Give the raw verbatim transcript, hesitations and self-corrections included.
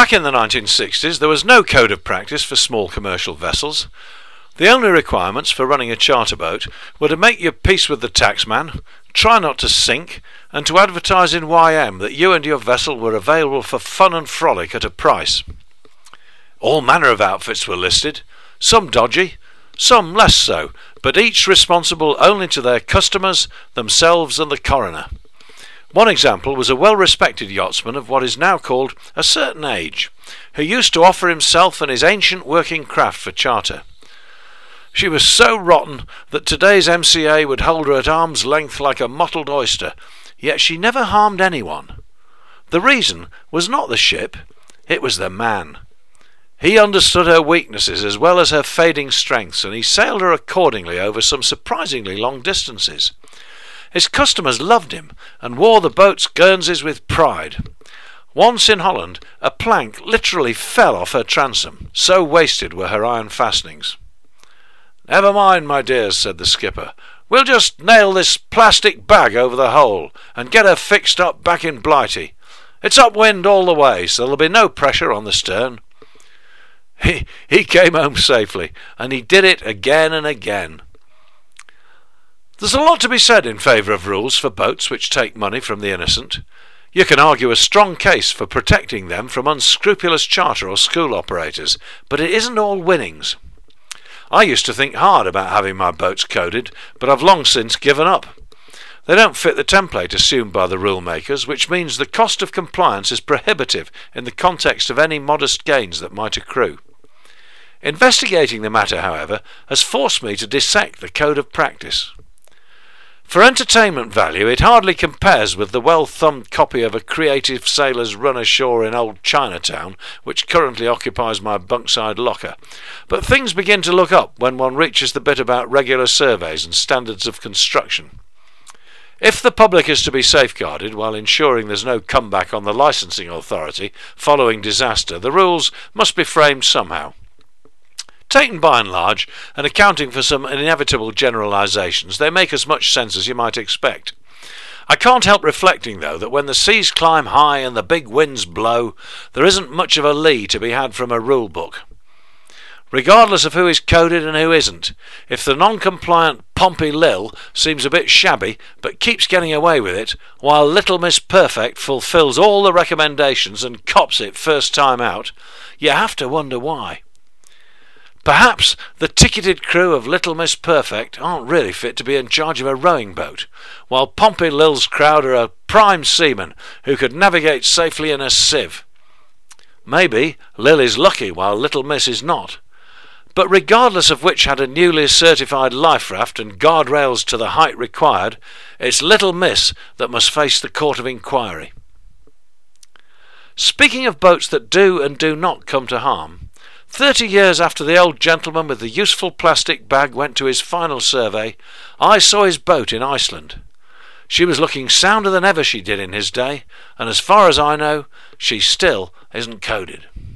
Back in the nineteen sixties there was no code of practice for small commercial vessels. The only requirements for running a charter boat were to make your peace with the taxman, try not to sink, and to advertise in Y M that you and your vessel were available for fun and frolic at a price. All manner of outfits were listed, some dodgy, some less so, but each responsible only to their customers, themselves and the coroner. One example was a well-respected yachtsman of what is now called a certain age, who used to offer himself and his ancient working craft for charter. She was so rotten that today's M C A would hold her at arm's length like a mottled oyster, yet she never harmed anyone. The reason was not the ship, it was the man. He understood her weaknesses as well as her fading strengths, and he sailed her accordingly over some surprisingly long distances. His customers loved him, and wore the boat's Guernseys with pride. Once in Holland, a plank literally fell off her transom, so wasted were her iron fastenings. "Never mind, my dears," said the skipper. "We'll just nail this plastic bag over the hole, and get her fixed up back in Blighty. It's upwind all the way, so there'll be no pressure on the stern." He, he came home safely, and he did it again and again. There's a lot to be said in favour of rules for boats which take money from the innocent. You can argue a strong case for protecting them from unscrupulous charter or school operators, but it isn't all winnings. I used to think hard about having my boats coded, but I've long since given up. They don't fit the template assumed by the rule makers, which means the cost of compliance is prohibitive in the context of any modest gains that might accrue. Investigating the matter, however, has forced me to dissect the code of practice. For entertainment value it hardly compares with the well-thumbed copy of A Creative Sailor's Run Ashore in Old Chinatown, which currently occupies my bunkside locker, but things begin to look up when one reaches the bit about regular surveys and standards of construction. If the public is to be safeguarded while ensuring there's no comeback on the licensing authority following disaster, the rules must be framed somehow. Taken by and large, and accounting for some inevitable generalisations, they make as much sense as you might expect. I can't help reflecting, though, that when the seas climb high and the big winds blow, there isn't much of a lee to be had from a rule book. Regardless of who is coded and who isn't, if the non-compliant Pompey Lil seems a bit shabby but keeps getting away with it, while Little Miss Perfect fulfils all the recommendations and cops it first time out, you have to wonder why. Perhaps the ticketed crew of Little Miss Perfect aren't really fit to be in charge of a rowing boat, while Pompey Lil's crowd are a prime seaman who could navigate safely in a sieve. Maybe Lil is lucky while Little Miss is not. But regardless of which had a newly certified life raft and guardrails to the height required, it's Little Miss that must face the court of inquiry. Speaking of boats that do and do not come to harm, thirty years after the old gentleman with the useful plastic bag went to his final survey, I saw his boat in Iceland. She was looking sounder than ever she did in his day, and as far as I know, she still isn't coded.